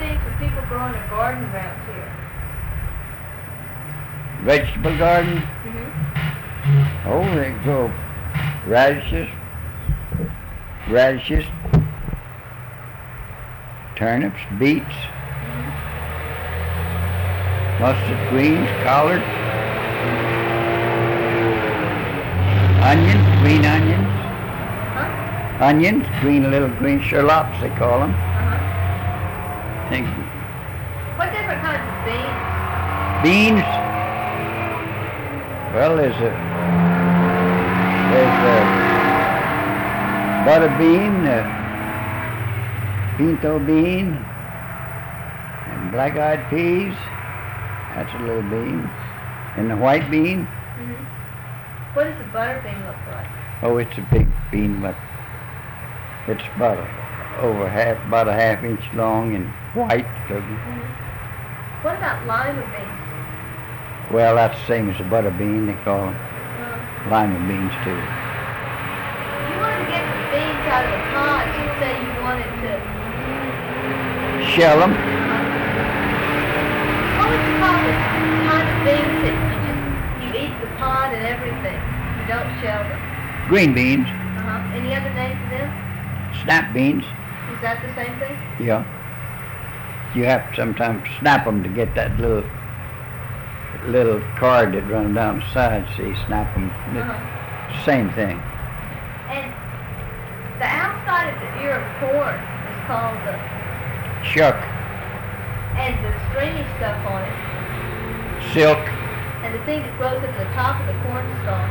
things for people growing a garden around here? Vegetable garden? Mm-hmm. Oh, they grow radishes, turnips, beets, Mm-hmm. mustard greens, collard, onions, green onions, Huh? onions, little green shallots they call them. Uh-huh. Think What different kinds of beans? beans. Well, there's butter bean, pinto bean, and black-eyed peas. That's a little bean. And the white bean. Mm-hmm. What does the butter bean look like? Oh, it's a big bean, but it's about a half inch long and white. Mm-hmm. What about lima beans? Well, that's the same as a butter bean. They call them lima beans too. You wanted to get the beans out of the pod. You say you wanted to. Shell them. What would you call the kind of beans that you eat the pod and everything? You don't shell them. Green beans, Uh-huh. Any other name for them? snap beans. Is that the same thing? Yeah. You have to sometimes snap them to get that little card that runs down the side. See, snap them. Uh-huh. Same thing. And the outside of the ear of corn is called the, Shuck, and the stringy stuff on it, silk, and the thing that grows at the top of the corn stalk.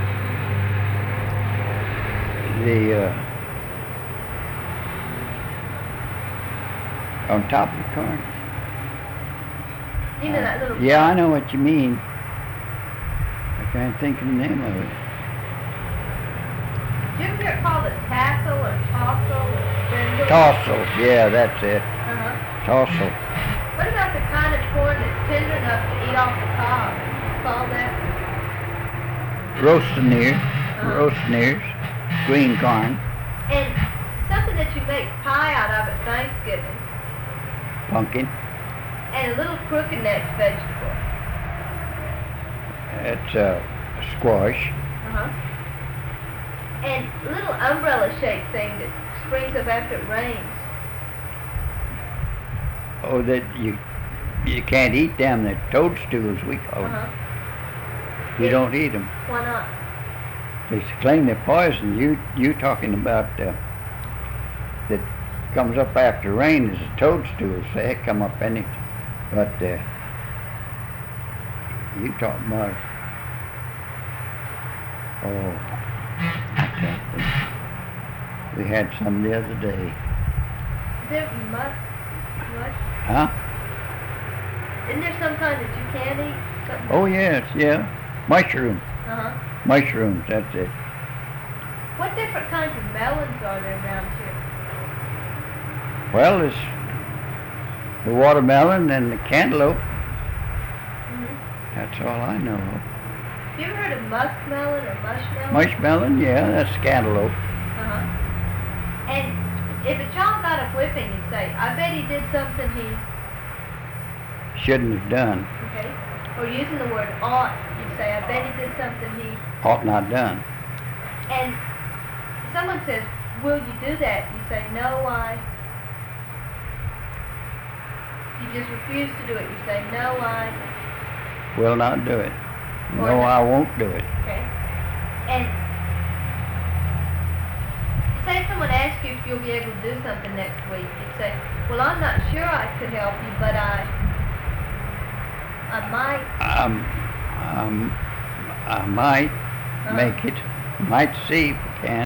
on top of the corn. You know that little. Yeah, I know what you mean. I can't think of the name of it. Do you ever hear it called a tassel or tossel or spindle? Tossel, yeah, that's it. Uh-huh. Tossel. What about the kind of corn that's tender enough to eat off the cob? Call that? Roastineers, green corn, And something that you make pie out of at Thanksgiving, pumpkin. and a little crooked necked vegetable. It's squash. Uh-huh. And a little umbrella shaped thing that springs up after it rains. Oh, that you can't eat them. They're toadstools, we call them. Uh-huh. We don't eat them. Why not? They claim they're poison. You talking about that comes up after rain is a toadstool. So they come up any, but you talking about? Oh, I can't think. We had some the other day. Is there mush? Huh? Isn't there some kind that you can't eat? Something? Oh yes, yeah. Mushroom. Uh-huh. Mushrooms. That's it. What different kinds of melons are there around here? Well, there's the watermelon and the cantaloupe. Mm-hmm. That's all I know of. Have you ever heard of muskmelon or mushmelon? Mushmelon, yeah, that's cantaloupe. Uh-huh. And if a child got a whipping, you'd say, I bet he did something he... Shouldn't have done. Okay. Or using the word ought, you'd say, I bet he did something he... Ought not done. And someone says, will you do that? You say, no, I... You just refuse to do it. You say, no, I... Will not do it. Or No, no. I won't do it. Okay. And say someone asks you if you'll be able to do something next week. You'd say, well, I'm not sure I could help you, but I might. I might Uh-huh. make it. Might see if I can.